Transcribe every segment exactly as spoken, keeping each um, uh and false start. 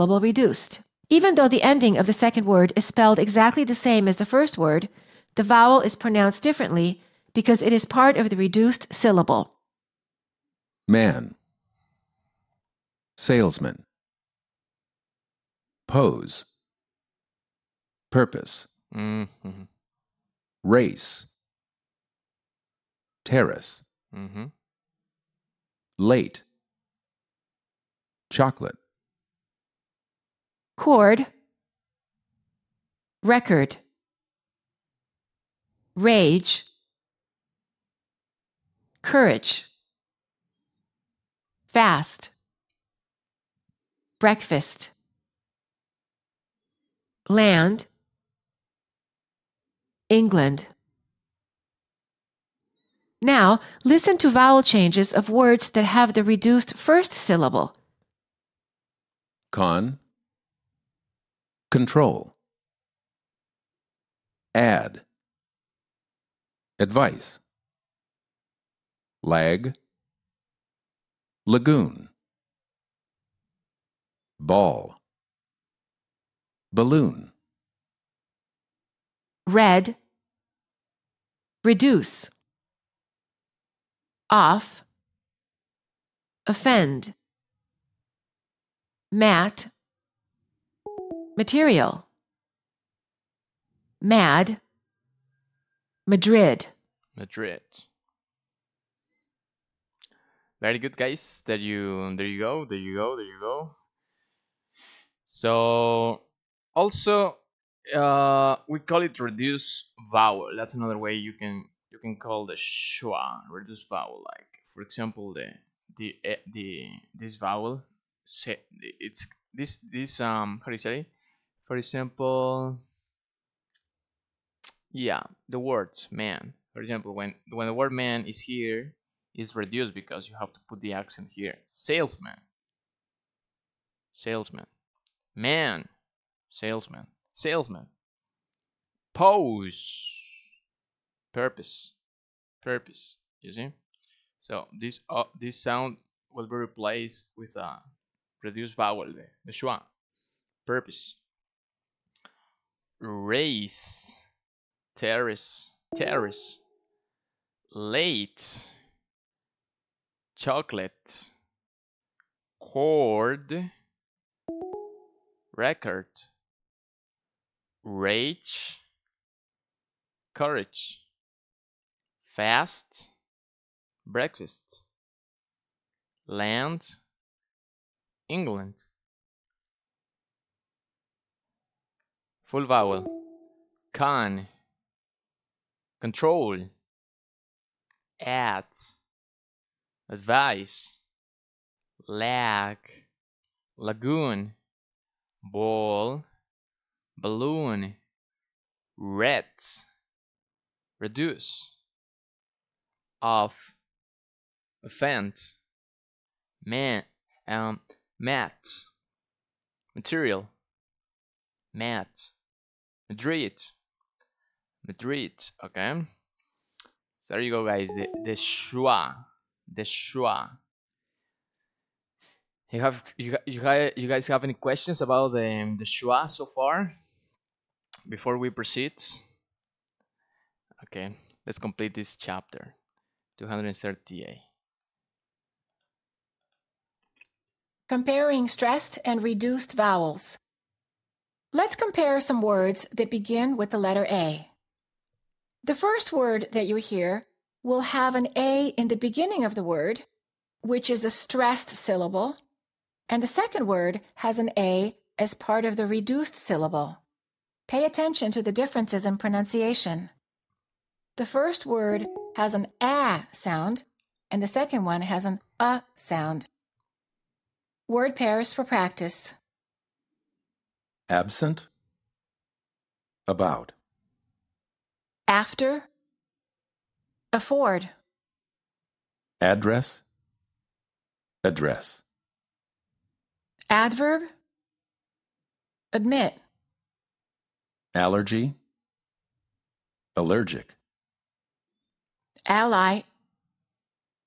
syllable reduced. Even though the ending of the second word is spelled exactly the same as the first word, the vowel is pronounced differently because it is part of the reduced syllable. Man. Salesman. Pose. Purpose. Mm-hmm. Race. Terrace. Mm-hmm. Late. Chocolate. Chord. Record. Rage. Courage. Fast. Breakfast. Land. England. Now, listen to vowel changes of words that have the reduced first syllable. Con. Control. Add. Advice. Lag. Lagoon. Ball. Balloon. Red. Reduce. Off. Offend. Mat. Material. Mad. Madrid. Madrid. Very good, guys. There you, there you go. There you go. There you go. So, also, uh, we call it reduced vowel. That's another way you can you can call the schwa reduced vowel. Like, for example, the the the this vowel, it's this this um how do you say? For example, yeah, the word man. For example, when when the word man is here, is reduced because you have to put the accent here. Salesman. Salesman. Man. Salesman. Salesman. Pose. Purpose. Purpose. You see? So this uh, this sound will be replaced with a reduced vowel, the, the schwa. Purpose. Race. Terrace. Terrace. Late. Chocolate. Chord. Record. Rage. Courage. Fast. Breakfast. Land. England. Full vowel. Con. Control. Add. Advice. Lag. Lagoon. Ball. Balloon. Red. Reduce. Off. Offend. Man. Um. Mat. Material. Mat. Madrid. Madrid. Okay. So there you go, guys. The the schwa. The schwa. You have you you you guys have any questions about the the schwa so far? Before we proceed. Okay. Let's complete this chapter. two hundred thirty-eight. Comparing stressed and reduced vowels. Let's compare some words that begin with the letter A. The first word that you hear will have an A in the beginning of the word, which is a stressed syllable, and the second word has an A as part of the reduced syllable. Pay attention to the differences in pronunciation. The first word has an A sound, and the second one has an A sound. Word pairs for practice. Absent. About. After. Afford. Address. Address. Adverb. Admit. Allergy. Allergic. Ally.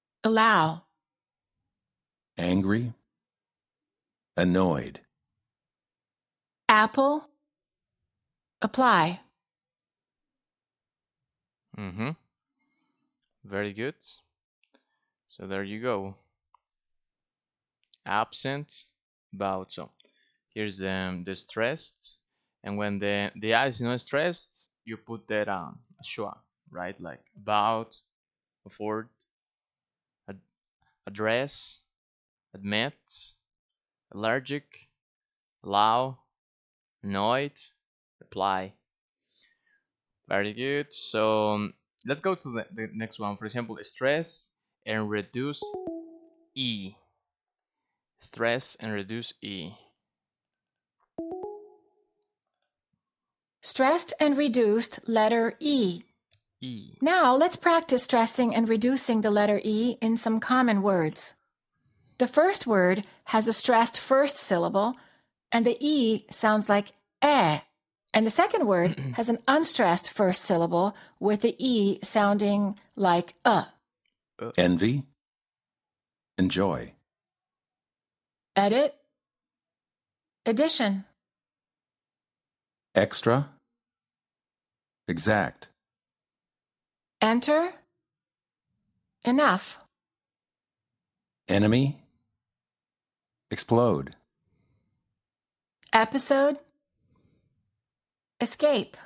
Allow. Angry. Annoyed. apple, apply. Mm-hmm. Very good. So there you go. Absent, about. So here's the, the stressed. And when the, the I is not stressed, you put that on a schwa, right? Like about, afford, ad- address, admit, allergic, allow, annoyed, apply. Very good. So um, let's go to the, the next one. For example, stress and reduce E. Stress and reduce E. Stressed and reduced, letter E. E. Now let's practice stressing and reducing the letter E in some common words. The first word has a stressed first syllable, and the E sounds like eh. And the second word has an unstressed first syllable with the E sounding like uh. Envy. Enjoy. Edit. Addition. Extra. Exact. Enter. Enough. Enemy. Explode. Episode. Escape.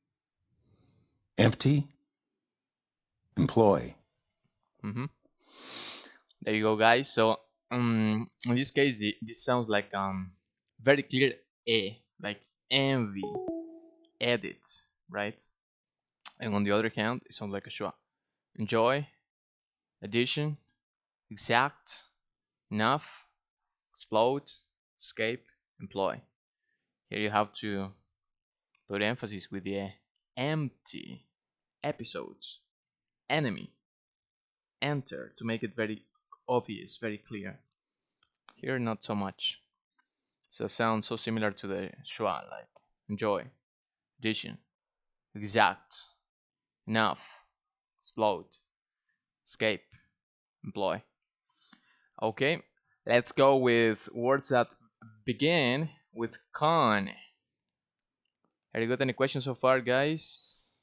Empty. Employ. Mm-hmm. There you go, guys. So um, in this case, the, this sounds like um very clear E, like envy, edit, right? And on the other hand, it sounds like a schwa. Enjoy, addition, exact, enough, explode, escape, employ. Here you have to put emphasis with the empty, episodes, enemy, enter, to make it very obvious, very clear. Here, not so much. So it sounds so similar to the schwa, like enjoy, addition, exact, enough, explode, escape, employ. Okay, let's go with words that begin with con. Have you got any questions so far, guys?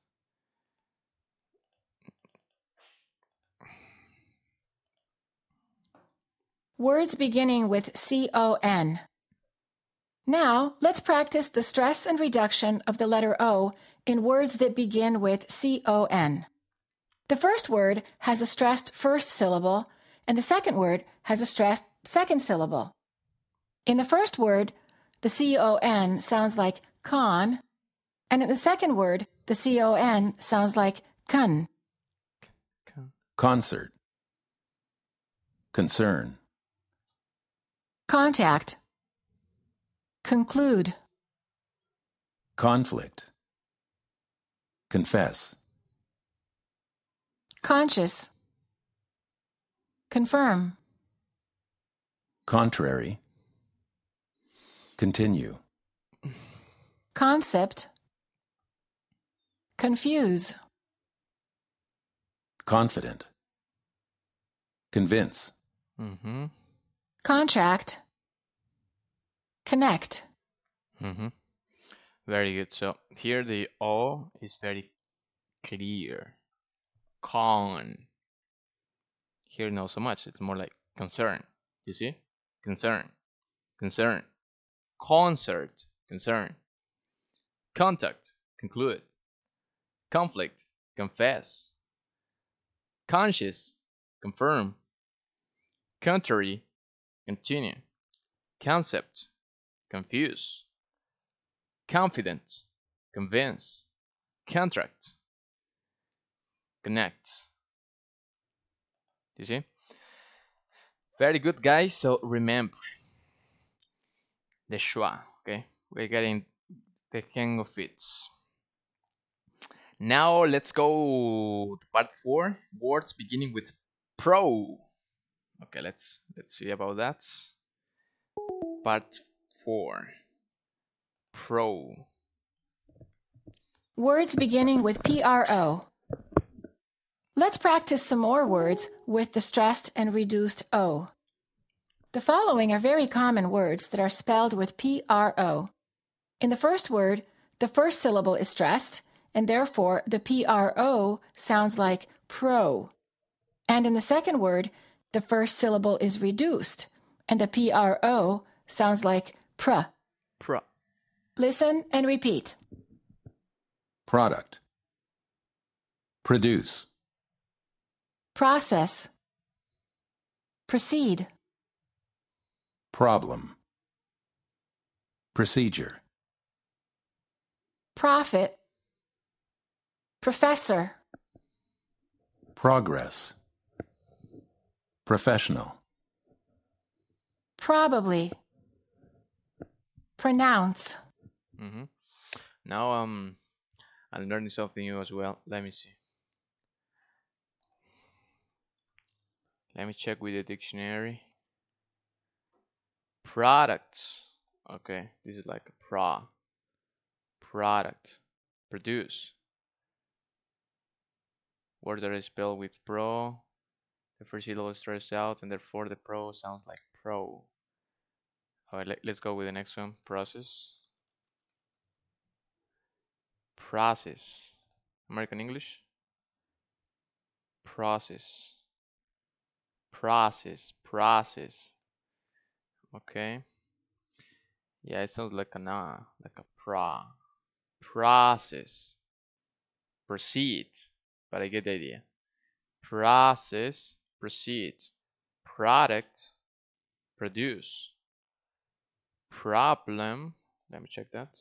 Words beginning with C O N. Now, let's practice the stress and reduction of the letter O in words that begin with C O N. The first word has a stressed first syllable, and the second word has a stressed second syllable. In the first word, the C O N sounds like con, and in the second word, the C O N sounds like kun. Concert. Concern. Contact. Conclude. Conflict. Confess. Conscious. Confirm. Contrary. Continue. Concept. Confuse. Confident. Convince. Mm-hmm. Contract. Connect. Mm-hmm. Very good. So here the O is very clear. Con. Here not so much. It's more like concern. You see? Concern. Concern. Concert. Concern. Contact. Conclude. Conflict. Confess. Conscious. Confirm. Contrary. Continue. Concept. Confuse. Confident. Convince. Contract. Connect. You see? Very good, guys. So remember the schwa, okay? We're getting the hang of it. Now let's go to part four. Words beginning with pro. Okay, let's let's see about that. Part four. Pro. Words beginning with P R O. Let's practice some more words with the stressed and reduced O. The following are very common words that are spelled with P R O. In the first word, the first syllable is stressed, and therefore the P R O sounds like pro. And in the second word, the first syllable is reduced, and the P R O sounds like pr. Pro. Listen and repeat. Product. Produce. Process. Proceed. Problem. Procedure. Profit. Professor. Progress. Professional. Probably. Pronounce. Mm-hmm. Now um, I'm learning something new as well. Let me see. Let me check with the dictionary. Products. Okay, this is like a pro. Product. Produce. Words that are spelled with pro. The first syllable is stressed out, and therefore the pro sounds like pro. Alright, let, let's go with the next one. Process. Process. American English. Process. Process. Process. Okay. Yeah, it sounds like an uh, like a pra. Process. Proceed. But I get the idea. Process. Proceed. Product. Produce. Problem. Let me check that.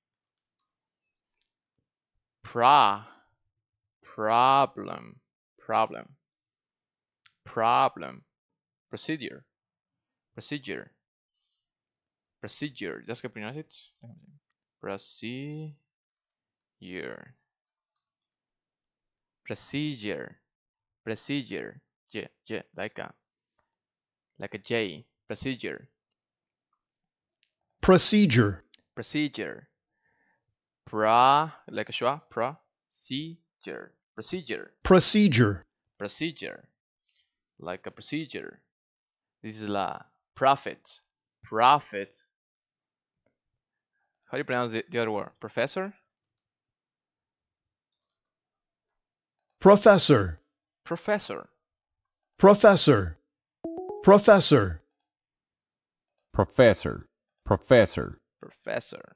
Pra. Problem. Problem. Problem. Procedure. Procedure. Procedure. Just can pronounce it. Procedure. Procedure. Procedure. J. J. Like a. Like a J. Procedure. Procedure. Procedure. Pra. Like a schwa. Procedure. Procedure. Procedure. Procedure. Like a procedure. This is la. Profit. Profit. How do you pronounce the, the other word? Professor? Professor. Professor. Professor. Professor. Professor. Professor. Professor.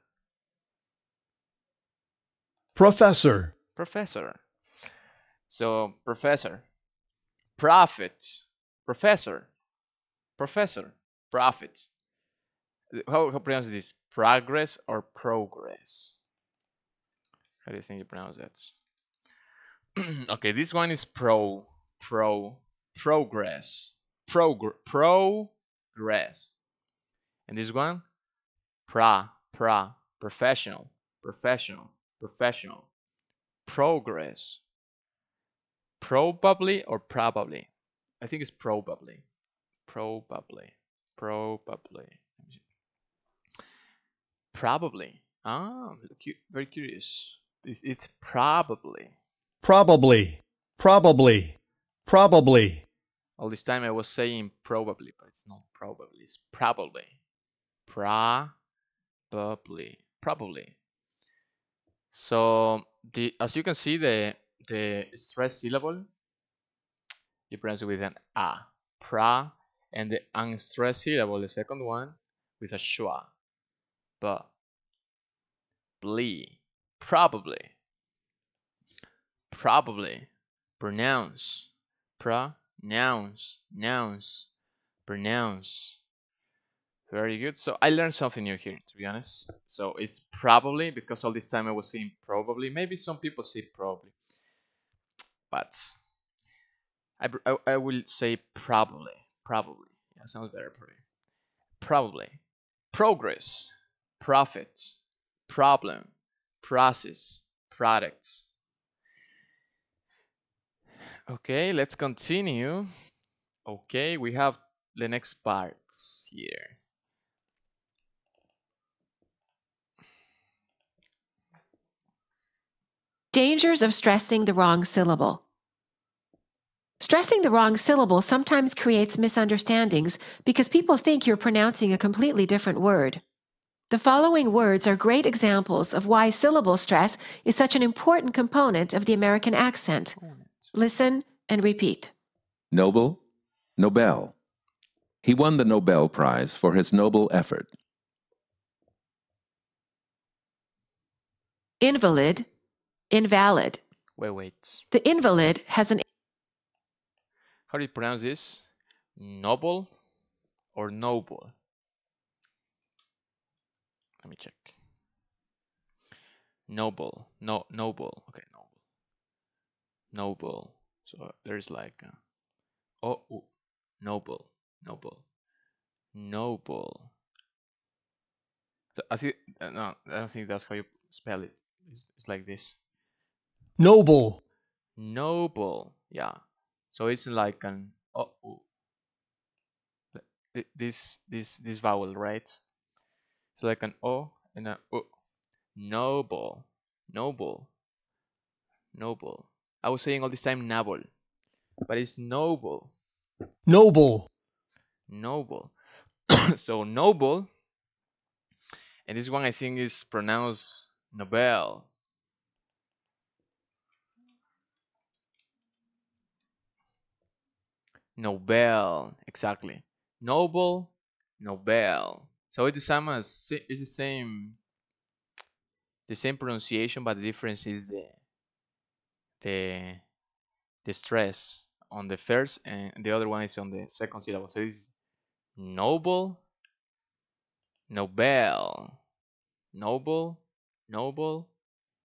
Professor. Professor. So, professor. Profit. Professor. Professor. Profit. How, how pronounce this? Progress or progress? How do you think you pronounce that? Okay, this one is pro. Pro. Progress. Progr progress. And this one? Pra. Pra. Professional. Professional. Professional. Progress. Probably or probably? I think it's probably. Probably. Probably. Probably. Ah, very curious. It's, it's probably. Probably. Probably. Probably. All this time I was saying probably, but it's not probably. It's probably. Probably. Probably. So the as you can see, the the stressed syllable, you pronounce it with an a, pra, and the unstressed syllable, the second one, with a schwa, but, bly, probably, probably, pronounce, pronounce, nouns, pronounce. Very good. So I learned something new here, to be honest. So it's probably, because all this time I was saying probably. Maybe some people say probably, but I, I, I will say probably. Probably. Yeah, sounds better. Probably. Probably. Progress. Profit. Problem. Process. Product. Okay, let's continue. Okay, we have the next parts here. Dangers of stressing the wrong syllable. Stressing the wrong syllable sometimes creates misunderstandings because people think you're pronouncing a completely different word. The following words are great examples of why syllable stress is such an important component of the American accent. Listen and repeat. Noble, Nobel. He won the Nobel Prize for his noble effort. Invalid, invalid. Wait, wait. The invalid has an How do you pronounce this? Noble or noble? Let me check. Noble, no, noble. Okay, noble, noble. So there's like, a, oh, ooh, noble, noble, noble. So I see. Uh, no, I don't think that's how you spell it. It's, it's like this. noble, Noble. Yeah. So it's like an oh, ooh. Th- this this this vowel, right? It's like an o and a u. Noble, noble, noble. I was saying all this time noble, but it's noble, noble, noble. So noble, and this one I think is pronounced Nobel. Nobel, exactly. Noble, Nobel. So it's the same as it's the same the same pronunciation, but the difference is the the the stress on the first and the other one is on the second syllable. So it's noble, Nobel, noble, noble,